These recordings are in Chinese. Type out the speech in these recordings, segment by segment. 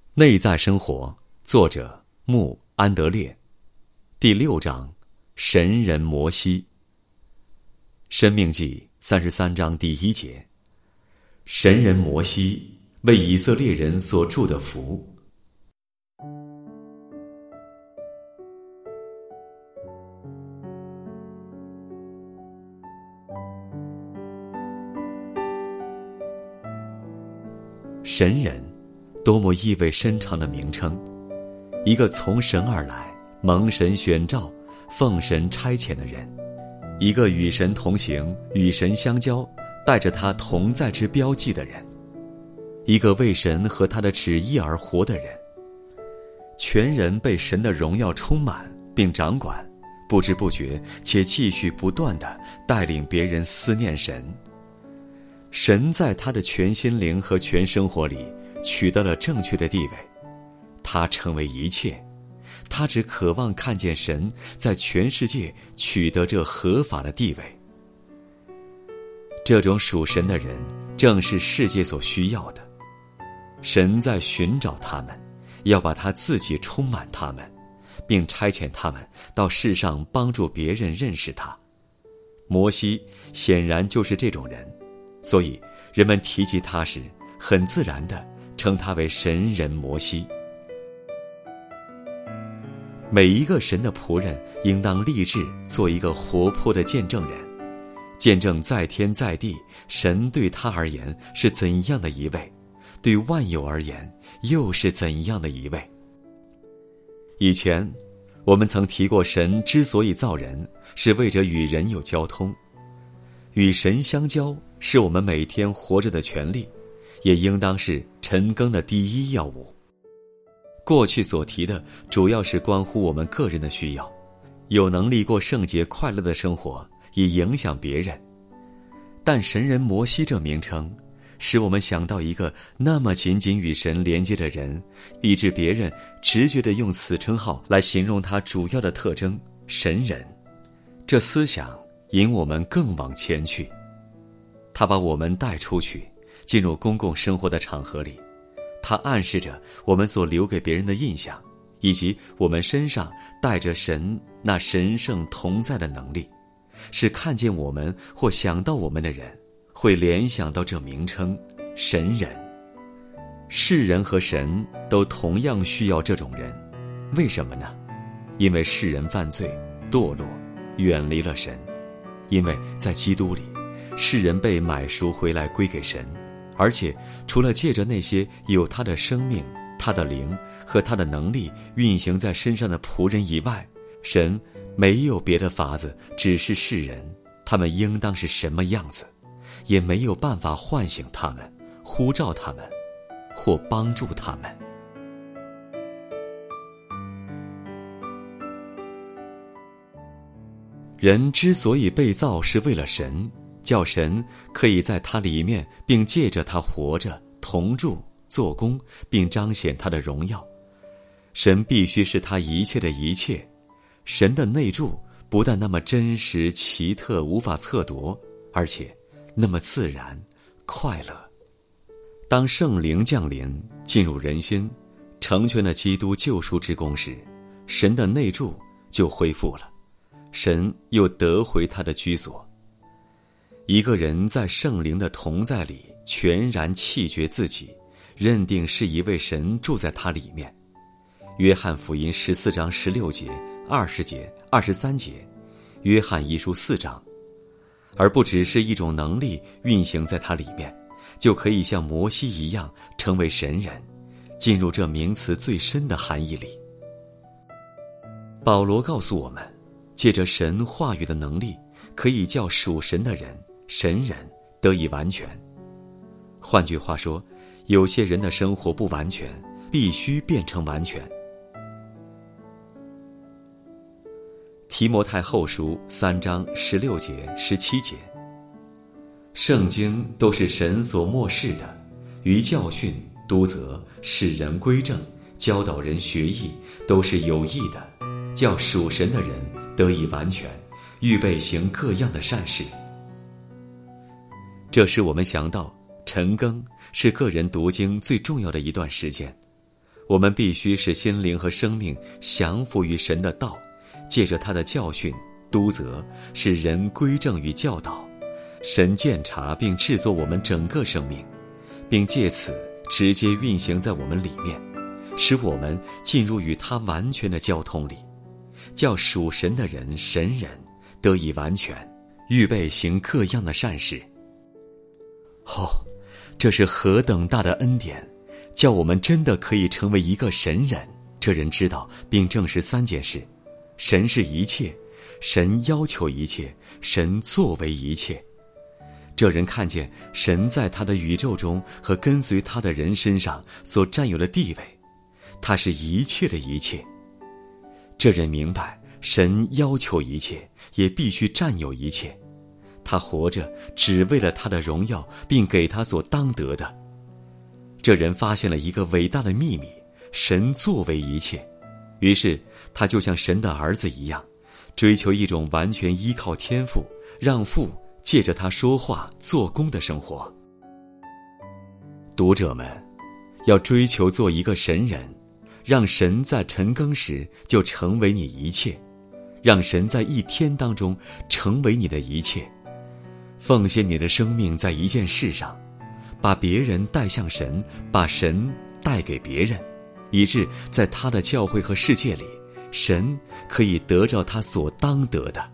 内在生活，作者穆安德烈。第6章，神人摩西。申命记33章第1节，神人摩西为以色列人所祝的福。神人，多么意味深长的名称，一个从神而来，蒙神选召，奉神差遣的人，一个与神同行，与神相交，带着他同在之标记的人，一个为神和他的旨意而活的人。全人被神的荣耀充满并掌管，不知不觉且继续不断地带领别人思念神。神在他的全心灵和全生活里取得了正确的地位，他成为一切，他只渴望看见神在全世界取得这合法的地位。这种属神的人正是世界所需要的。神在寻找他们，要把他自己充满他们，并差遣他们到世上帮助别人认识他。摩西显然就是这种人，所以人们提及他时，很自然地称他为神人摩西。每一个神的仆人应当立志做一个活泼的见证人，见证在天在地神对他而言是怎样的一位，对万有而言又是怎样的一位。以前我们曾提过，神之所以造人，是为着与人有交通。与神相交是我们每天活着的权利，也应当是晨更的第一要务。过去所提的主要是关乎我们个人的需要，有能力过圣洁快乐的生活，以影响别人。但神人摩西这名称使我们想到一个那么紧紧与神连接的人，以致别人直觉地用此称号来形容他主要的特征，神人。这思想引我们更往前去，他把我们带出去，进入公共生活的场合里。他暗示着我们所留给别人的印象，以及我们身上带着神那神圣同在的能力，使看见我们或想到我们的人会联想到这名称神人。世人和神都同样需要这种人，为什么呢？因为世人犯罪堕落，远离了神。因为在基督里，世人被买赎回来归给神，而且除了借着那些有他的生命、他的灵和他的能力运行在身上的仆人以外，神没有别的法子指示世人他们应当是什么样子，也没有办法唤醒他们、呼召他们或帮助他们。人之所以被造，是为了神，叫神可以在他里面，并借着他活着、同住、做工，并彰显他的荣耀。神必须是他一切的一切。神的内住不但那么真实、奇特、无法测度，而且那么自然、快乐。当圣灵降临，进入人心，成全了基督救赎之功时，神的内住就恢复了，神又得回他的居所。一个人在圣灵的同在里全然弃绝自己，认定是一位神住在他里面。约翰福音14章16节、20节、23节，约翰一书4章，而不只是一种能力运行在他里面，就可以像摩西一样成为神人，进入这名词最深的含义里。保罗告诉我们，借着神话语的能力，可以叫属神的人、神人得以完全。换句话说，有些人的生活不完全，必须变成完全。提摩太后书3章16节、17节，圣经都是神所默示的，于教训、督责、使人归正、教导人学艺，都是有益的，叫属神的人得以完全，预备行各样的善事。这使我们想到晨更是个人读经最重要的一段时间。 我们必须使心灵和生命降服于神的道，借着他的教训、督责，使人归正与教导。神鉴察并制作我们整个生命，并借此直接运行在我们里面，使我们进入与他完全的交通里，叫属神的人、神人得以完全，预备行各样的善事。这是何等大的恩典，叫我们真的可以成为一个神人。这人知道并证实3件事：神是一切，神要求一切，神作为一切。这人看见神在他的宇宙中和跟随他的人身上所占有的地位，他是一切的一切。这人明白神要求一切，也必须占有一切。他活着只为了他的荣耀，并给他所当得的。这人发现了一个伟大的秘密：神作为一切。于是他就像神的儿子一样，追求一种完全依靠天父，让父借着他说话做工的生活。读者们，要追求做一个神人，让神在晨更时就成为你一切，让神在一天当中成为你的一切。奉献你的生命在一件事上，把别人带向神，把神带给别人，以致在他的教会和世界里，神可以得着他所当得的。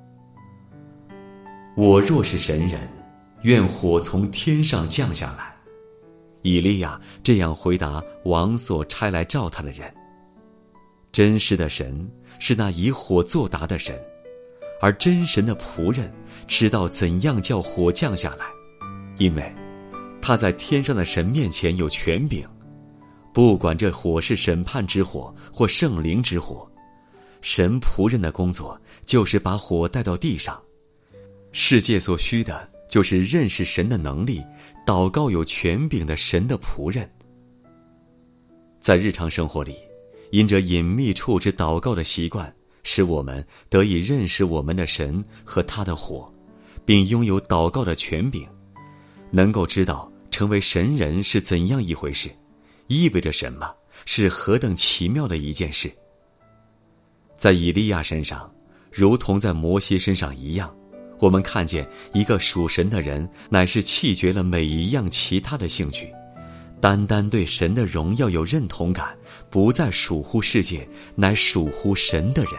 我若是神人，愿火从天上降下来。以利亚这样回答王所差来召他的人。真实的神是那以火作答的神，而真神的仆人知道怎样叫火降下来，因为他在天上的神面前有权柄，不管这火是审判之火或圣灵之火。神仆人的工作就是把火带到地上。世界所需的就是认识神的能力，祷告有权柄的神的仆人。在日常生活里，因着隐秘处之祷告的习惯，使我们得以认识我们的神和他的火，并拥有祷告的权柄，能够知道成为神人是怎样一回事，意味着什么，是何等奇妙的一件事。在以利亚身上，如同在摩西身上一样，我们看见一个属神的人乃是弃绝了每一样其他的兴趣，单单对神的荣耀有认同感，不再属乎世界，乃属乎神的人。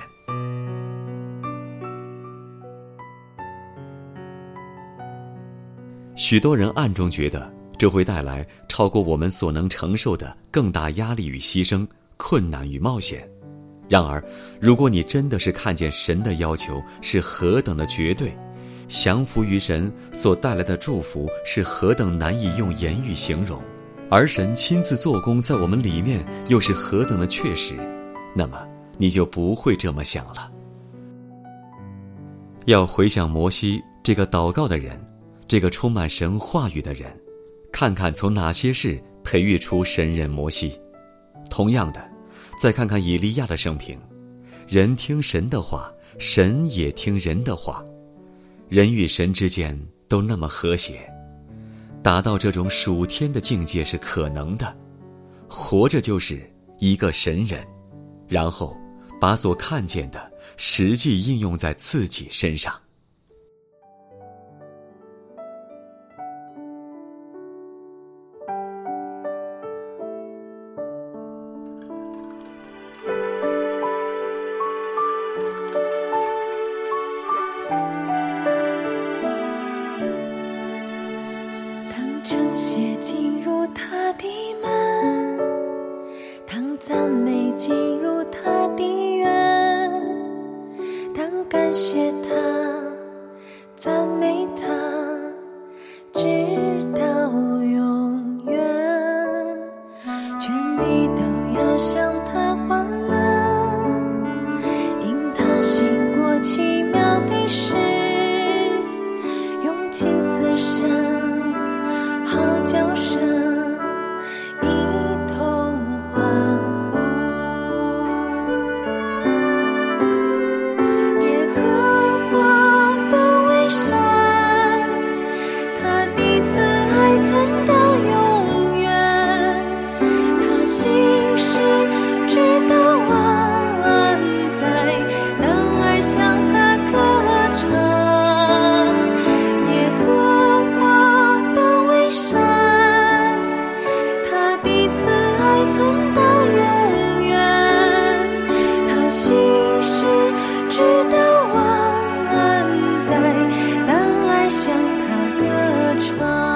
许多人暗中觉得这会带来超过我们所能承受的更大压力与牺牲、困难与冒险。然而，如果你真的是看见神的要求是何等的绝对，降服于神所带来的祝福是何等难以用言语形容，而神亲自做工在我们里面又是何等的确实，那么你就不会这么想了。要回想摩西这个祷告的人，这个充满神话语的人，看看从哪些事培育出神人摩西。同样的，再看看以利亚的生平，人听神的话，神也听人的话，人与神之间都那么和谐，达到这种属天的境界是可能的。活着就是一个神人，然后把所看见的实际应用在自己身上。 称谢进入他的门，当赞美进入他的院，当感谢他，赞美他，直到永远。全地都要向他欢乐，因他行过奇妙的事，用金丝绳号角声一同欢呼。耶和华本为善，他的慈爱存到永远，他心爱存到永远。他心事值得万代，当爱向他歌唱。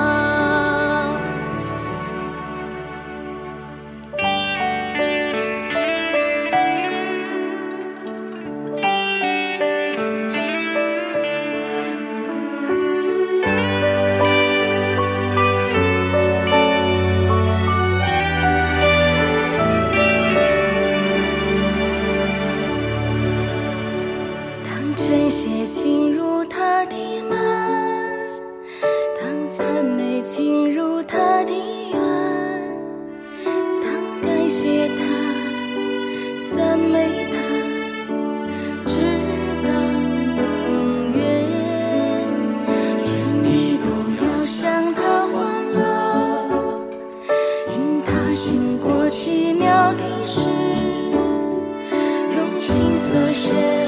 这些进入他的门，当赞美进入他的园，当感谢他，赞美他，直到永远。全地都要向他欢乐，因他行过奇妙的事，用金色神